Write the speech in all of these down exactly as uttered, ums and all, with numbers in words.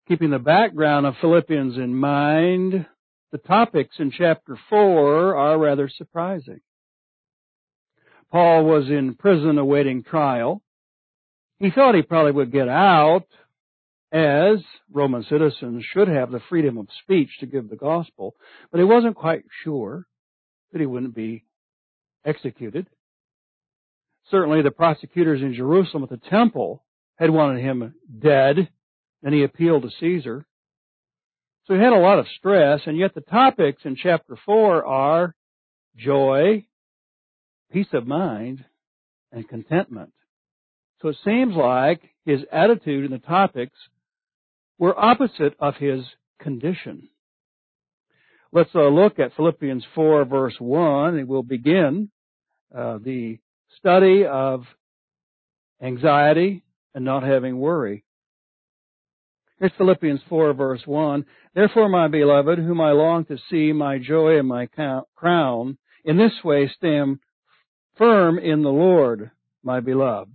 Keeping the background of Philippians in mind, the topics in chapter four are rather surprising. Paul was in prison awaiting trial. He thought he probably would get out, as Roman citizens should have the freedom of speech to give the gospel, but he wasn't quite sure that he wouldn't be executed. Certainly the prosecutors in Jerusalem at the temple had wanted him dead, and he appealed to Caesar. So he had a lot of stress, and yet the topics in chapter four are joy, peace of mind, and contentment. So it seems like his attitude and the topics were opposite of his condition. Let's uh, look at Philippians four, verse one, and we'll begin uh, the study of anxiety and not having worry. Here's Philippians four, verse one. Therefore, my beloved, whom I long to see, my joy and my crown, in this way stand firm in the Lord, my beloved.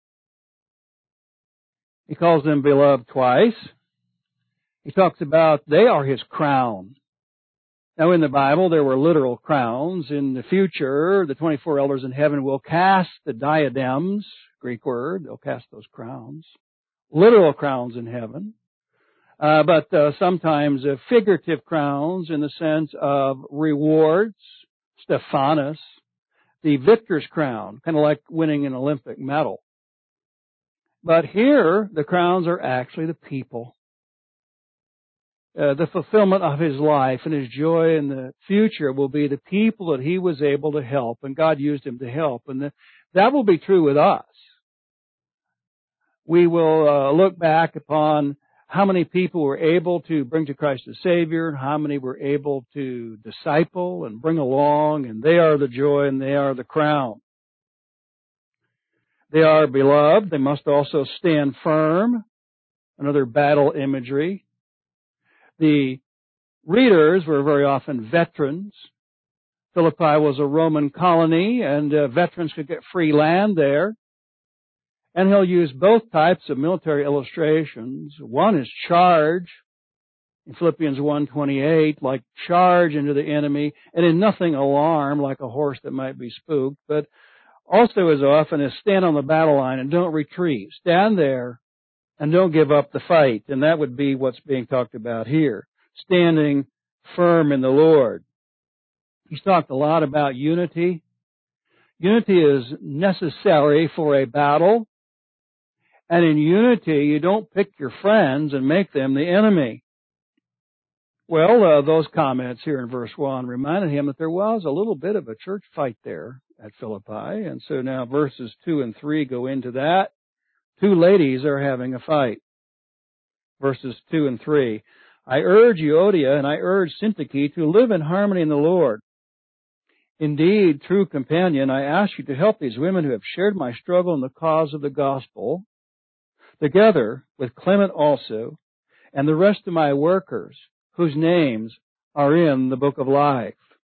He calls them beloved twice. He talks about they are his crown. Now in the Bible there were literal crowns. In the future, the twenty-four elders in heaven will cast the diadems, Greek word, they'll cast those crowns. Literal crowns in heaven. Uh, but uh, sometimes uh, figurative crowns in the sense of rewards, Stephanos, the victor's crown, kind of like winning an Olympic medal. But here, the crowns are actually the people. Uh, the fulfillment of his life and his joy in the future will be the people that he was able to help, and God used him to help. And the, that will be true with us. We will uh, look back upon how many people were able to bring to Christ as Savior, and how many were able to disciple and bring along, and they are the joy and they are the crown. They are beloved. They must also stand firm. Another battle imagery. The readers were very often veterans. Philippi was a Roman colony, and uh, veterans could get free land there. And he'll use both types of military illustrations. One is charge, in Philippians one twenty-eight, like charge into the enemy, and in nothing alarm, like a horse that might be spooked, but also as often as stand on the battle line and don't retreat. Stand there and don't give up the fight. And that would be what's being talked about here. Standing firm in the Lord. He's talked a lot about unity. Unity is necessary for a battle. And in unity, you don't pick your friends and make them the enemy. Well, uh, those comments here in verse one reminded him that there was a little bit of a church fight there at Philippi. And so now verses two and three go into that. Two ladies are having a fight. Verses two and three. I urge Euodia and I urge Syntyche to live in harmony in the Lord. Indeed, true companion, I ask you to help these women who have shared my struggle in the cause of the gospel, together with Clement also, and the rest of my workers, whose names are in the book of life.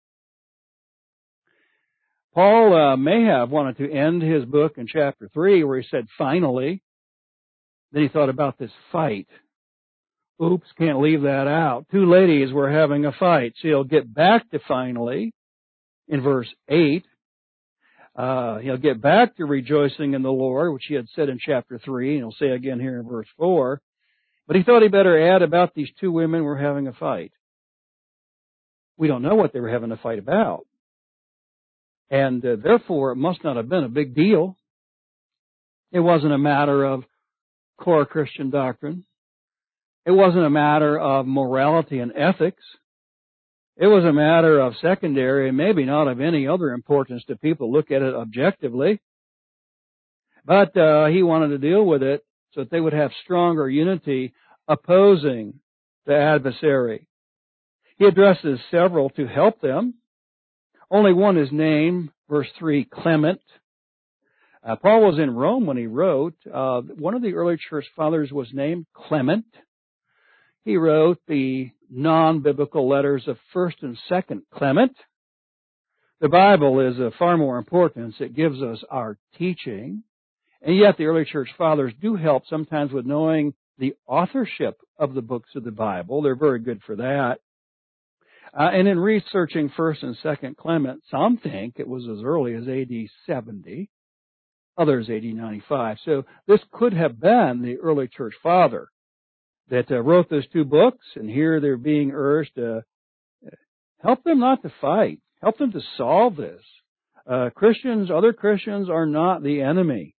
Paul uh, may have wanted to end his book in chapter three where he said, finally. Then he thought about this fight. Oops, can't leave that out. Two ladies were having a fight. So he'll get back to finally in verse eight. Uh, he'll get back to rejoicing in the Lord, which he had said in chapter three, and he'll say again here in verse four. But he thought he better add about these two women were having a fight. We don't know what they were having a fight about. And uh, therefore, it must not have been a big deal. It wasn't a matter of core Christian doctrine. It wasn't a matter of morality and ethics. It was a matter of secondary and maybe not of any other importance to people who look at it objectively. But uh, he wanted to deal with it so that they would have stronger unity opposing the adversary. He addresses several to help them. Only one is named, verse three, Clement. Uh, Paul was in Rome when he wrote. Uh, one of the early church fathers was named Clement. He wrote the non-biblical letters of First and Second Clement. The Bible is of far more importance. It gives us our teaching. And yet the early church fathers do help sometimes with knowing the authorship of the books of the Bible. They're very good for that. Uh, and in researching First and Second Clement, some think it was as early as A D seventy, others A D ninety-five. So this could have been the early church father that uh, wrote those two books, and here they're being urged to help them not to fight, help them to solve this. Uh, Christians, other Christians are not the enemy.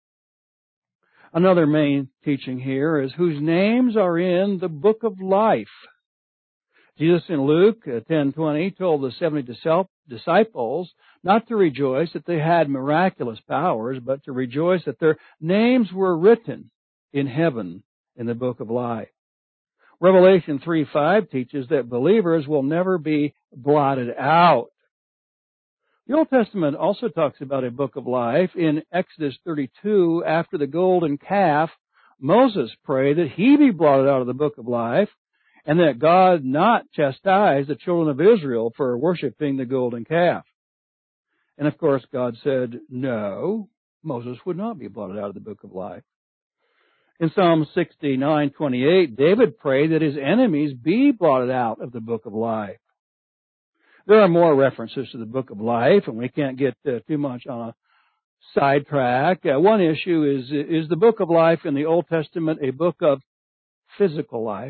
Another main teaching here is whose names are in the book of life. Jesus in Luke ten twenty told the seventy disciples not to rejoice that they had miraculous powers, but to rejoice that their names were written in heaven in the book of life. Revelation three five teaches that believers will never be blotted out. The Old Testament also talks about a book of life. In Exodus thirty-two, after the golden calf, Moses prayed that he be blotted out of the book of life, and that God not chastise the children of Israel for worshiping the golden calf. And of course, God said, no, Moses would not be blotted out of the book of life. In Psalm sixty-nine twenty-eight, David prayed that his enemies be blotted out of the book of life. There are more references to the book of life, and we can't get uh, too much on a sidetrack. Uh, one issue is, is the book of life in the Old Testament a book of physical life?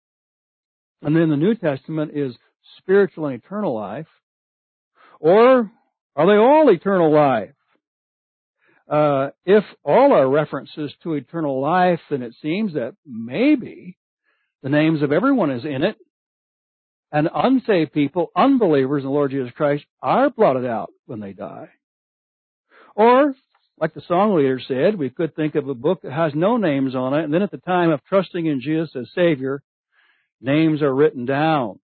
And then the New Testament is spiritual and eternal life? Or are they all eternal life? Uh, if all are references to eternal life, then it seems that maybe the names of everyone is in it, and unsaved people, unbelievers in the Lord Jesus Christ, are blotted out when they die. Or, like the song leader said, we could think of a book that has no names on it, and then at the time of trusting in Jesus as Savior, names are written down.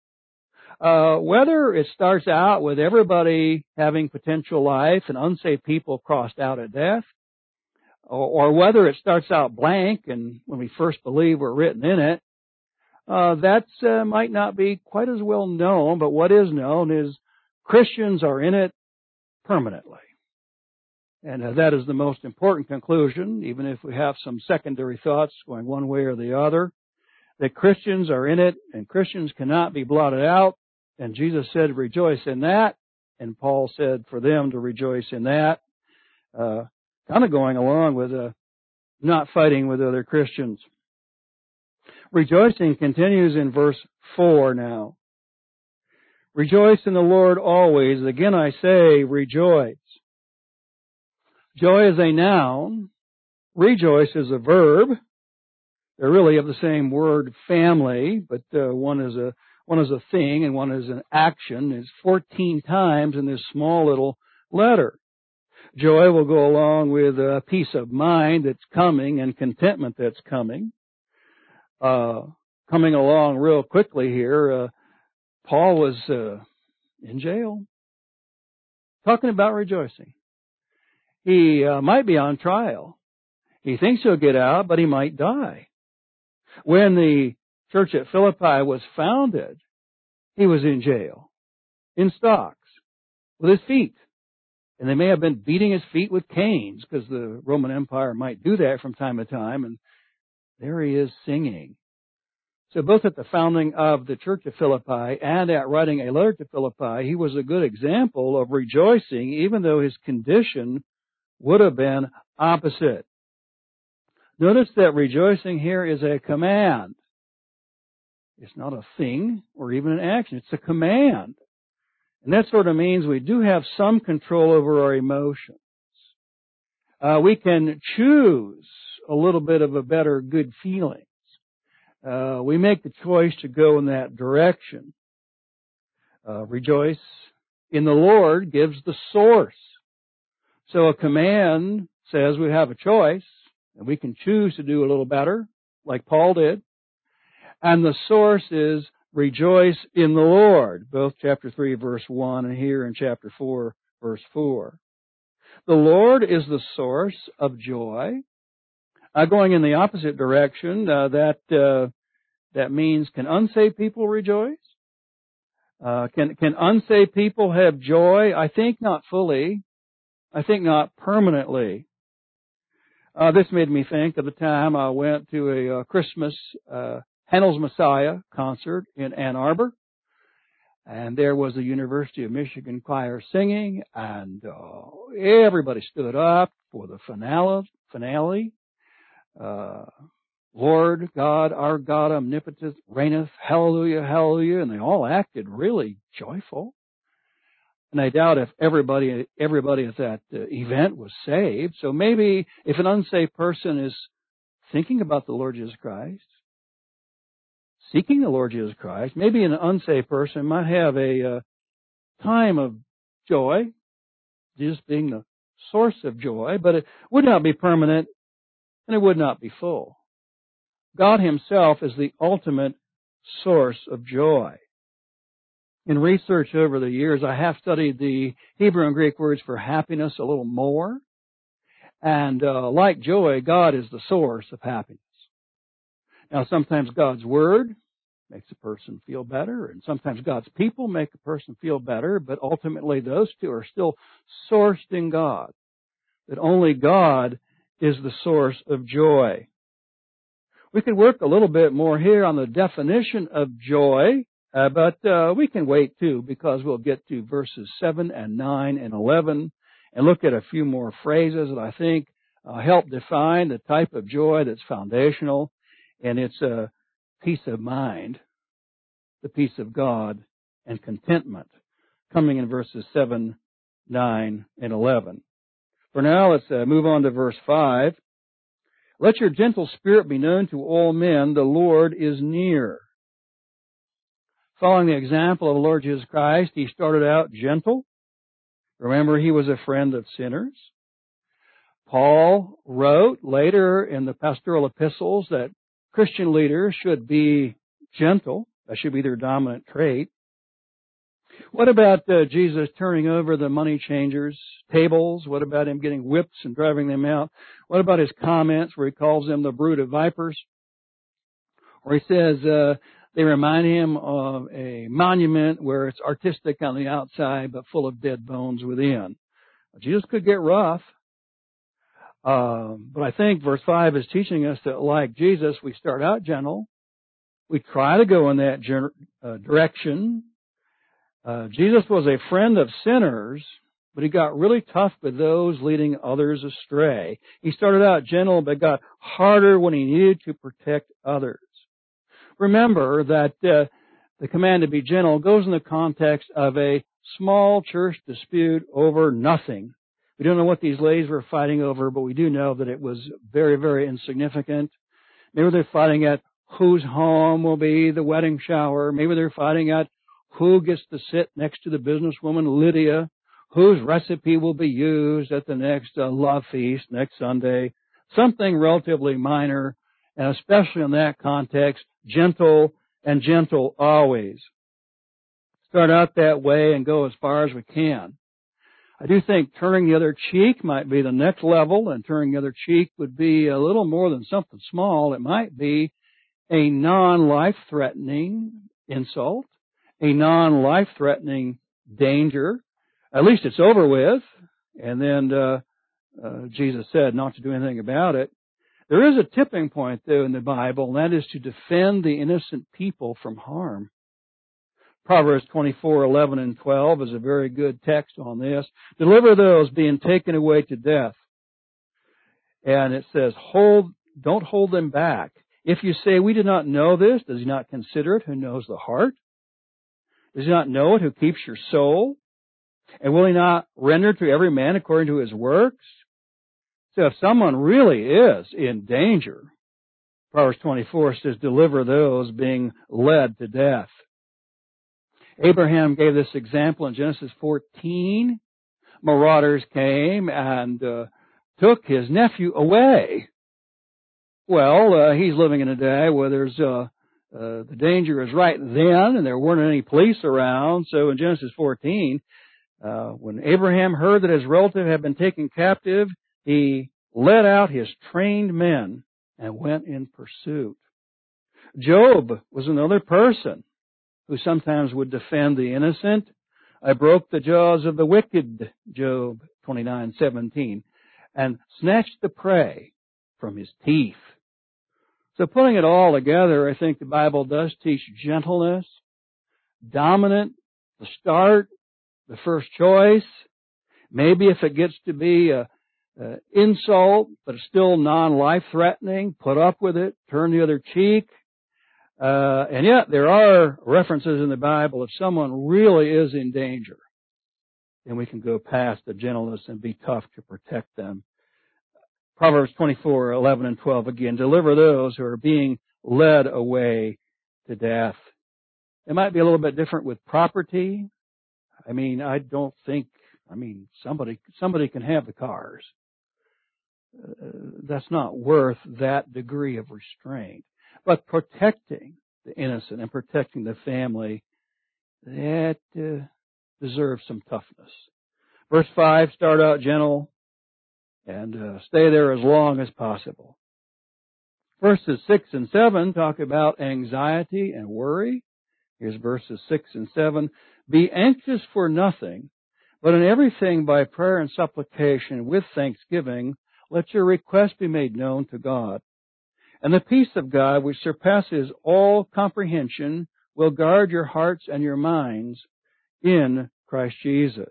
Uh, whether it starts out with everybody having potential life and unsaved people crossed out at death, or, or whether it starts out blank and when we first believe we're written in it, uh, that uh, might not be quite as well known, but what is known is Christians are in it permanently. And uh, that is the most important conclusion, even if we have some secondary thoughts going one way or the other, that Christians are in it and Christians cannot be blotted out. And Jesus said, rejoice in that. And Paul said for them to rejoice in that. Uh, kind of going along with uh, not fighting with other Christians. Rejoicing continues in verse four now. Rejoice in the Lord always. Again I say, rejoice. Joy is a noun. Rejoice is a verb. They're really of the same word family, but uh, one is a one is a thing and one is an action. It's fourteen times in this small little letter. Joy will go along with a peace of mind that's coming and contentment that's coming. Uh, coming along real quickly here, uh, Paul was uh, in jail, talking about rejoicing. He uh, might be on trial. He thinks he'll get out, but he might die. When the church at Philippi was founded, he was in jail, in stocks, with his feet. And they may have been beating his feet with canes, because the Roman Empire might do that from time to time. And there he is singing. So both at the founding of the church of Philippi and at writing a letter to Philippi, he was a good example of rejoicing, even though his condition would have been opposite. Notice that rejoicing here is a command. It's not a thing or even an action. It's a command. And that sort of means we do have some control over our emotions. Uh, we can choose a little bit of a better good feeling. Uh, we make the choice to go in that direction. Uh, rejoice in the Lord gives the source. So a command says we have a choice, and we can choose to do a little better, like Paul did. And the source is rejoice in the Lord, both chapter three, verse one, and here in chapter four, verse four. The Lord is the source of joy. Uh, going in the opposite direction, uh, that uh, that means, can unsaved people rejoice? Uh, can can unsaved people have joy? I think not fully. I think not permanently. Uh, this made me think of the time I went to a uh, Christmas uh, Handel's Messiah concert in Ann Arbor. And there was the University of Michigan choir singing, and uh, everybody stood up for the finale. finale. Uh, Lord God, our God omnipotent reigneth, hallelujah, hallelujah, and they all acted really joyful. And I doubt if everybody, everybody at that uh, event was saved. So maybe if an unsaved person is thinking about the Lord Jesus Christ, seeking the Lord Jesus Christ, maybe an unsaved person might have a uh, time of joy, Jesus being the source of joy, but it would not be permanent and it would not be full. God Himself is the ultimate source of joy. In research over the years, I have studied the Hebrew and Greek words for happiness a little more. And uh, like joy, God is the source of happiness. Now, sometimes God's Word makes a person feel better, and sometimes God's people make a person feel better, but ultimately those two are still sourced in God. That only God is the source of joy. We could work a little bit more here on the definition of joy, uh, but uh, we can wait too, because we'll get to verses seven and nine and eleven and look at a few more phrases that I think uh, help define the type of joy that's foundational, and it's a peace of mind, the peace of God, and contentment, coming in verses seven, nine, and eleven. For now, let's uh, move on to verse five. Let your gentle spirit be known to all men, the Lord is near. Following the example of the Lord Jesus Christ, He started out gentle. Remember, He was a friend of sinners. Paul wrote later in the pastoral epistles that Christian leaders should be gentle. That should be their dominant trait. What about uh, Jesus turning over the money changers' tables? What about Him getting whips and driving them out? What about His comments where He calls them the brood of vipers? Or He says uh, they remind Him of a monument where it's artistic on the outside but full of dead bones within. Jesus could get rough. Um, but I think verse five is teaching us that, like Jesus, we start out gentle. We try to go in that ger- uh, direction. Uh, Jesus was a friend of sinners, but He got really tough with those leading others astray. He started out gentle, but got harder when He needed to protect others. Remember that uh, the command to be gentle goes in the context of a small church dispute over nothing. We don't know what these ladies were fighting over, but we do know that it was very, very insignificant. Maybe they're fighting at whose home will be the wedding shower. Maybe they're fighting at who gets to sit next to the businesswoman Lydia, whose recipe will be used at the next uh, love feast next Sunday. Something relatively minor, and especially in that context, gentle and gentle always. Start out that way and go as far as we can. I do think turning the other cheek might be the next level, and turning the other cheek would be a little more than something small. It might be a non-life-threatening insult, a non-life-threatening danger. At least it's over with. And then uh, uh, Jesus said not to do anything about it. There is a tipping point, though, in the Bible, and that is to defend the innocent people from harm. Proverbs twenty-four, eleven, and twelve is a very good text on this. Deliver those being taken away to death. And it says, hold, don't hold them back. If you say, we did not know this, does He not consider it who knows the heart? Does He not know it who keeps your soul? And will He not render to every man according to his works? So if someone really is in danger, Proverbs twenty-four says, deliver those being led to death. Abraham gave this example in Genesis fourteen. Marauders came and uh, took his nephew away. Well, uh, he's living in a day where there's uh, uh, the danger is right then, and there weren't any police around. So in Genesis fourteen, uh, when Abraham heard that his relative had been taken captive, he led out his trained men and went in pursuit. Job was another person who sometimes would defend the innocent. I broke the jaws of the wicked, Job twenty-nine seventeen, and snatched the prey from his teeth. So putting it all together, I think the Bible does teach gentleness, dominant, the start, the first choice. Maybe if it gets to be a, a insult, but it's still non-life-threatening, put up with it, turn the other cheek. Uh, and yet there are references in the Bible if someone really is in danger, then we can go past the gentleness and be tough to protect them. Proverbs twenty-four, eleven and twelve again, deliver those who are being led away to death. It might be a little bit different with property. I mean, I don't think, I mean, somebody, somebody can have the cars. Uh, that's not worth that degree of restraint. But protecting the innocent and protecting the family, that uh, deserves some toughness. Verse five, start out gentle and uh, stay there as long as possible. Verses six and seven talk about anxiety and worry. Here's verses six and seven. Be anxious for nothing, but in everything by prayer and supplication with thanksgiving, let your request be made known to God. And the peace of God, which surpasses all comprehension, will guard your hearts and your minds in Christ Jesus.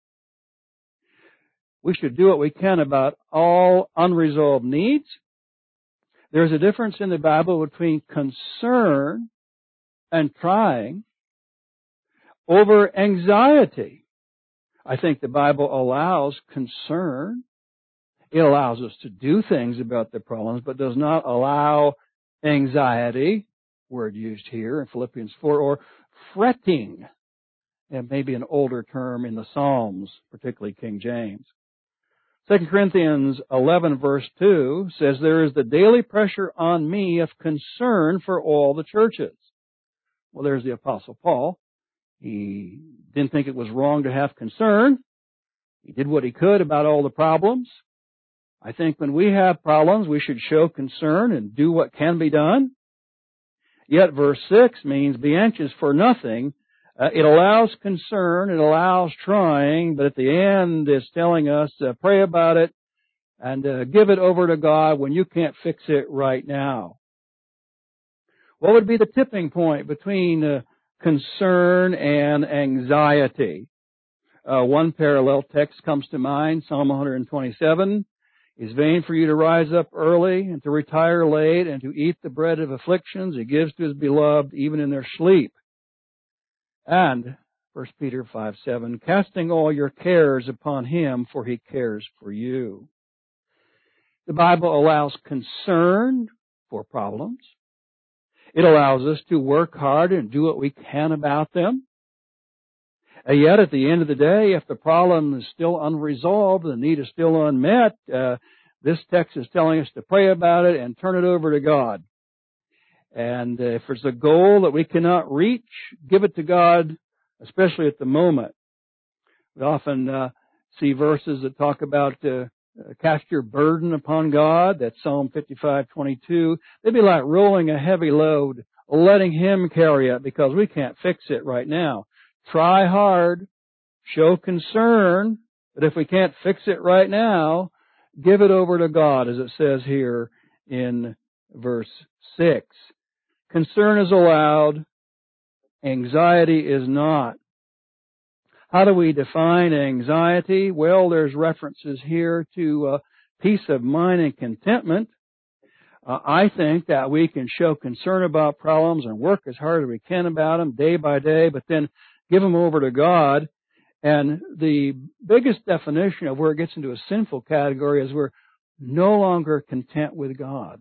We should do what we can about all unresolved needs. There's a difference in the Bible between concern and trying over anxiety. I think the Bible allows concern. It allows us to do things about the problems, but does not allow anxiety, word used here in Philippians four, or fretting. And maybe an older term in the Psalms, particularly King James. Second Corinthians eleven verse two says, there is the daily pressure on me of concern for all the churches. Well, there's the Apostle Paul. He didn't think it was wrong to have concern. He did what he could about all the problems. I think when we have problems, we should show concern and do what can be done. Yet verse six means be anxious for nothing. Uh, it allows concern, it allows trying, but at the end it's telling us uh, pray about it and uh, give it over to God when you can't fix it right now. What would be the tipping point between uh, concern and anxiety? Uh, one parallel text comes to mind, Psalm one twenty-seven. It's vain for you to rise up early and to retire late and to eat the bread of afflictions he gives to his beloved even in their sleep. And First Peter five seven, casting all your cares upon him, for he cares for you. The Bible allows concern for problems. It allows us to work hard and do what we can about them. And yet, at the end of the day, if the problem is still unresolved, the need is still unmet, uh, this text is telling us to pray about it and turn it over to God. And uh, if there's a goal that we cannot reach, give it to God, especially at the moment. We often uh, see verses that talk about uh, cast your burden upon God. That's Psalm fifty-five twenty-two. They'd be like rolling a heavy load, letting Him carry it because we can't fix it right now. Try hard, show concern, but if we can't fix it right now, give it over to God, as it says here in verse six. Concern is allowed, anxiety is not. How do we define anxiety? Well, there's references here to uh, peace of mind and contentment. Uh, I think that we can show concern about problems and work as hard as we can about them day by day, but then give them over to God. And the biggest definition of where it gets into a sinful category is we're no longer content with God,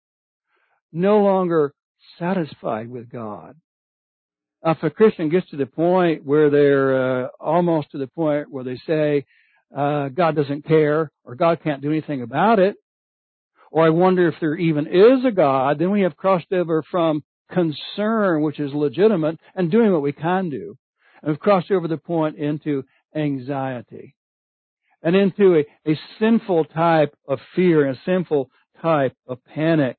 no longer satisfied with God. Now, if a Christian gets to the point where they're uh, almost to the point where they say, uh, God doesn't care, or God can't do anything about it, or I wonder if there even is a God, then we have crossed over from concern, which is legitimate, and doing what we can do. And we've crossed over the point into anxiety. And into a, a sinful type of fear, and a sinful type of panic.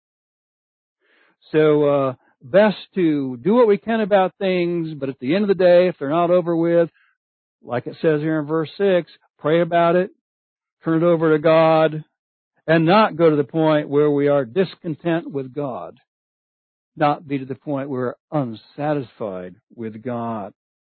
So, uh, best to do what we can about things, but at the end of the day, if they're not over with, like it says here in verse six, pray about it, turn it over to God, and not go to the point where we are discontent with God, not be to the point where we're unsatisfied with God.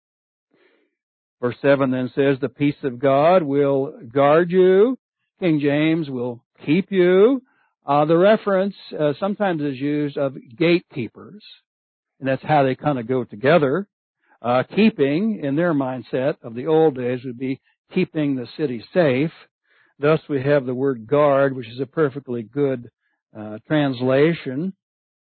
Verse seven then says, the peace of God will guard you. King James will keep you. Uh, the reference uh, sometimes is used of gatekeepers, and that's how they kind of go together. Uh, keeping, in their mindset of the old days, would be keeping the city safe. Thus we have the word guard, which is a perfectly good uh, translation.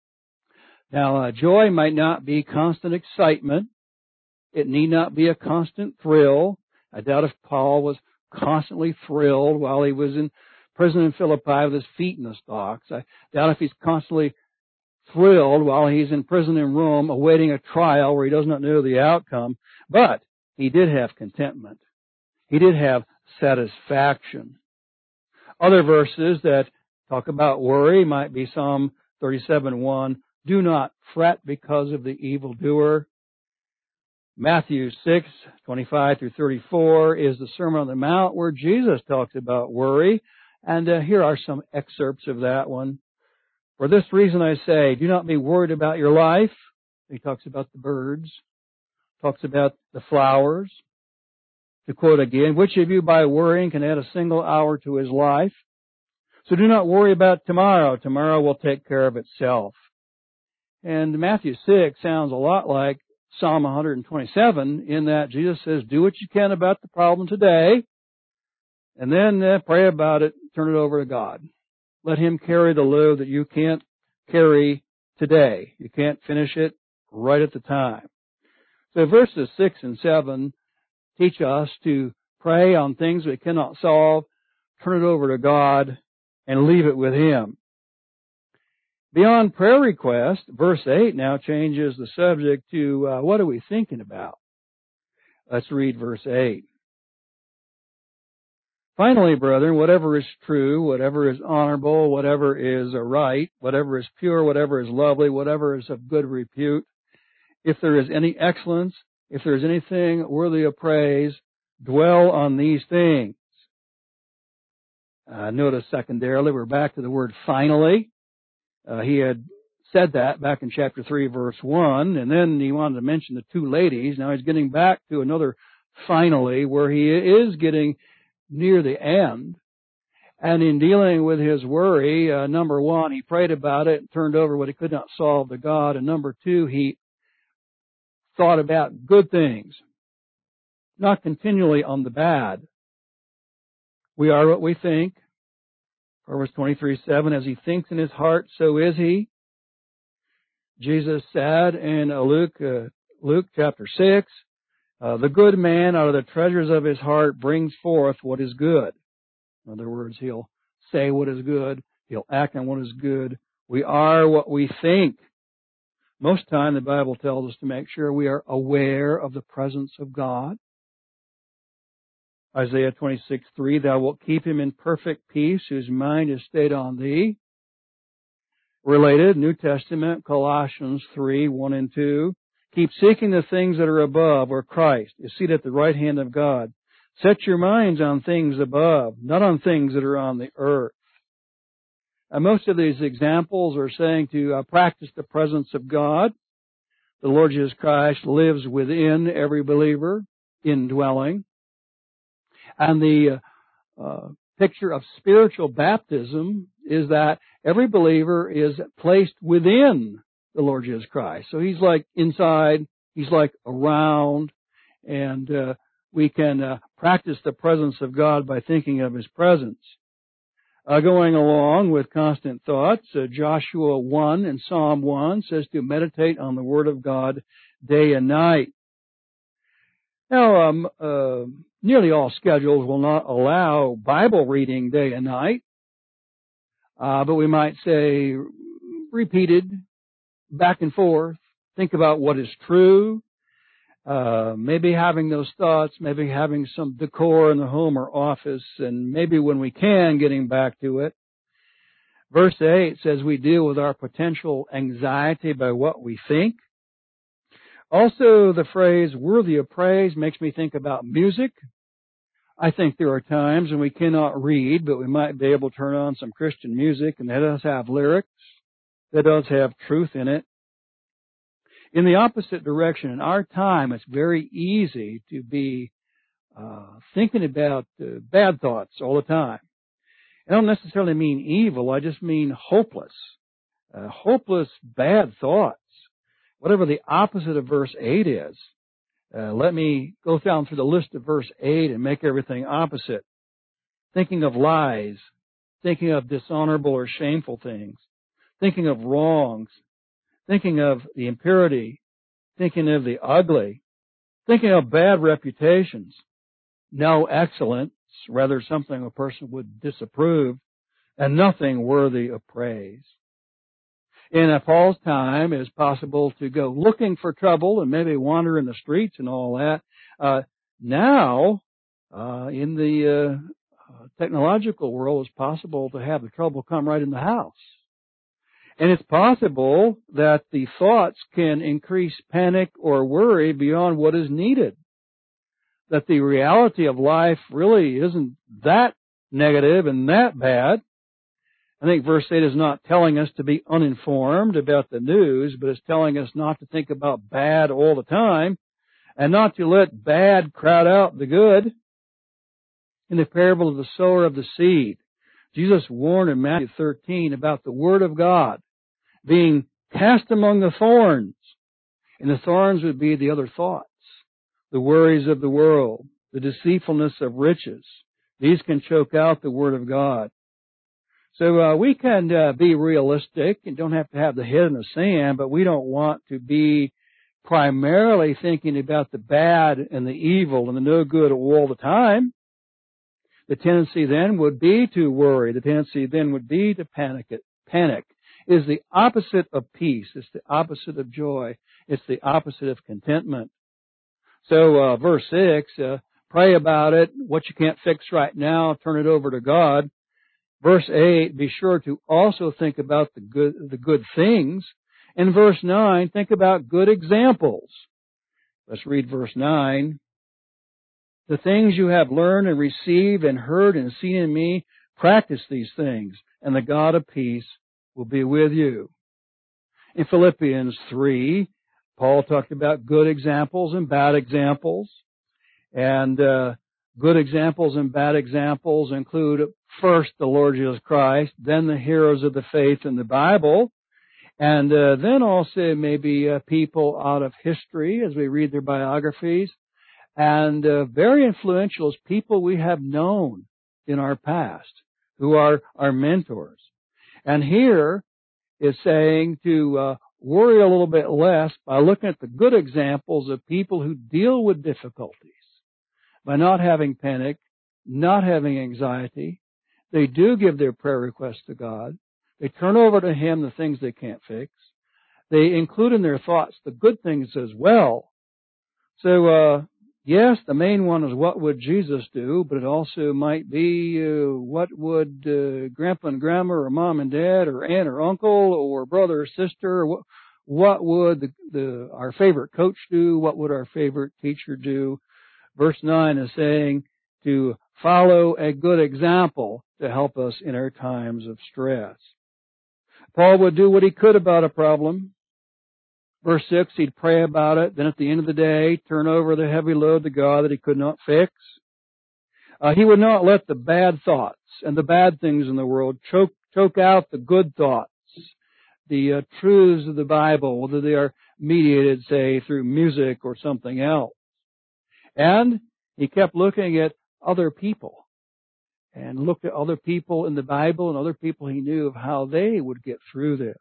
Now, uh, joy might not be constant excitement. It need not be a constant thrill. I doubt if Paul was constantly thrilled while he was in prison in Philippi with his feet in the stocks. I doubt if he's constantly thrilled while he's in prison in Rome awaiting a trial where he does not know the outcome. But he did have contentment. He did have satisfaction. Other verses that talk about worry might be Psalm thirty-seven one. Do not fret because of the evildoer. Matthew six twenty-five through thirty-four is the Sermon on the Mount where Jesus talks about worry. And uh, here are some excerpts of that one. For this reason I say, do not be worried about your life. He talks about the birds, talks about the flowers. To quote again, which of you by worrying can add a single hour to his life? So do not worry about tomorrow. Tomorrow will take care of itself. And Matthew six sounds a lot like Psalm one twenty-seven in that Jesus says, do what you can about the problem today, and then uh, pray about it, turn it over to God. Let Him carry the load that you can't carry today. You can't finish it right at the time. So verses six and seven teach us to pray on things we cannot solve, turn it over to God, and leave it with Him. Beyond prayer request, verse eight now changes the subject to uh, what are we thinking about? Let's read verse eight. Finally, brethren, whatever is true, whatever is honorable, whatever is right, whatever is pure, whatever is lovely, whatever is of good repute, if there is any excellence, if there is anything worthy of praise, dwell on these things. Uh, notice secondarily, we're back to the word finally. Uh, he had said that back in chapter three, verse one, and then he wanted to mention the two ladies. Now he's getting back to another finally, where he is getting near the end. And in dealing with his worry, uh, number one, he prayed about it and turned over what he could not solve to God. And number two, he thought about good things, not continually on the bad. We are what we think. Proverbs twenty-three seven, as he thinks in his heart, so is he. Jesus said in Luke, uh, Luke chapter six, uh, the good man out of the treasures of his heart brings forth what is good. In other words, he'll say what is good. He'll act on what is good. We are what we think. Most time the Bible tells us to make sure we are aware of the presence of God. Isaiah twenty-six three, thou wilt keep him in perfect peace whose mind is stayed on thee. Related, New Testament, Colossians three one and two, keep seeking the things that are above, where Christ is seated at the right hand of God. Set your minds on things above, not on things that are on the earth. And most of these examples are saying to uh, practice the presence of God. The Lord Jesus Christ lives within every believer, indwelling. And the uh, uh, picture of spiritual baptism is that every believer is placed within the Lord Jesus Christ. So He's like inside, He's like around, and uh, we can uh, practice the presence of God by thinking of His presence. Uh, going along with constant thoughts, uh, Joshua one and Psalm one says to meditate on the Word of God day and night. Now, um, uh, nearly all schedules will not allow Bible reading day and night, uh, but we might say repeated, back and forth, think about what is true, uh, maybe having those thoughts, maybe having some decor in the home or office, and maybe when we can, getting back to it. Verse eight says we deal with our potential anxiety by what we think. Also, the phrase worthy of praise makes me think about music. I think there are times when we cannot read, but we might be able to turn on some Christian music, and that does have lyrics, that does have truth in it. In the opposite direction, in our time, it's very easy to be uh, thinking about uh, bad thoughts all the time. I don't necessarily mean evil, I just mean hopeless. Uh, hopeless, bad thoughts. Whatever the opposite of verse eight is. Uh, let me go down through the list of verse eight and make everything opposite. Thinking of lies, thinking of dishonorable or shameful things, thinking of wrongs, thinking of the impurity, thinking of the ugly, thinking of bad reputations, no excellence, rather something a person would disapprove, and nothing worthy of praise. In Paul's time, it is possible to go looking for trouble and maybe wander in the streets and all that. Uh, now, uh, in the uh, technological world, it's possible to have the trouble come right in the house. And it's possible that the thoughts can increase panic or worry beyond what is needed. That the reality of life really isn't that negative and that bad. I think verse eight is not telling us to be uninformed about the news, but it's telling us not to think about bad all the time and not to let bad crowd out the good. In the parable of the sower of the seed, Jesus warned in Matthew thirteen about the Word of God being cast among the thorns. And the thorns would be the other thoughts, the worries of the world, the deceitfulness of riches. These can choke out the Word of God. So uh, we can uh, be realistic and don't have to have the head in the sand, but we don't want to be primarily thinking about the bad and the evil and the no good all the time. The tendency then would be to worry. The tendency then would be to panic. Panic is the opposite of peace. It's the opposite of joy. It's the opposite of contentment. So uh, verse six, uh, pray about it. What you can't fix right now, turn it over to God. Verse eight, be sure to also think about the good, the good things. In verse nine, think about good examples. Let's read verse nine. The things you have learned and received and heard and seen in me, practice these things, and the God of peace will be with you. In Philippians three, Paul talked about good examples and bad examples. And uh, good examples and bad examples include first the Lord Jesus Christ, then the heroes of the faith in the Bible, and uh, then also maybe uh, people out of history as we read their biographies, and uh, very influential is people we have known in our past who are our mentors. And here is saying to uh, worry a little bit less by looking at the good examples of people who deal with difficulties. By not having panic, not having anxiety, they do give their prayer requests to God. They turn over to Him the things they can't fix. They include in their thoughts the good things as well. So, uh, yes, the main one is what would Jesus do, but it also might be uh, what would uh, Grandpa and Grandma or Mom and Dad or Aunt or Uncle or brother or sister, or what, what would the, the, our favorite coach do? What would our favorite teacher do? Verse nine is saying to follow a good example to help us in our times of stress. Paul would do what he could about a problem. Verse six, he'd pray about it. Then at the end of the day, turn over the heavy load to God that he could not fix. Uh, he would not let the bad thoughts and the bad things in the world choke, choke out the good thoughts, the uh, truths of the Bible, whether they are mediated, say, through music or something else. And he kept looking at other people and looked at other people in the Bible and other people he knew of how they would get through this.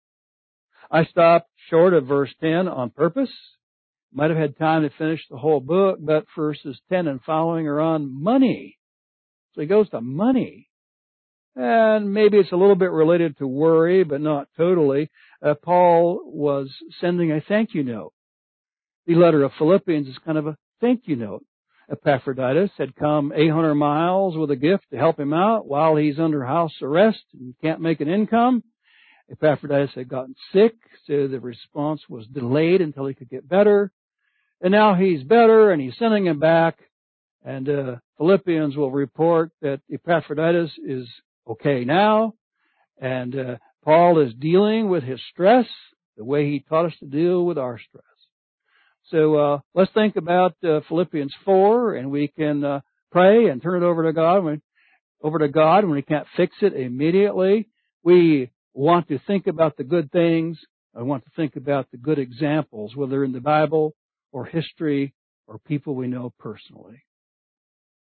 I stopped short of verse ten on purpose. Might have had time to finish the whole book, but verses ten and following are on money. So he goes to money. And maybe it's a little bit related to worry, but not totally. Uh, Paul was sending a thank you note. The letter of Philippians is kind of a thank you note. Epaphroditus had come eight hundred miles with a gift to help him out while he's under house arrest and can't make an income. Epaphroditus had gotten sick, so the response was delayed until he could get better. And now he's better and he's sending him back. And uh, Philippians will report that Epaphroditus is okay now, and uh, Paul is dealing with his stress the way he taught us to deal with our stress. So uh, let's think about uh, Philippians four, and we can uh, pray and turn it over to God. When, over to God when we can't fix it immediately. We want to think about the good things. I want to think about the good examples, whether in the Bible or history or people we know personally.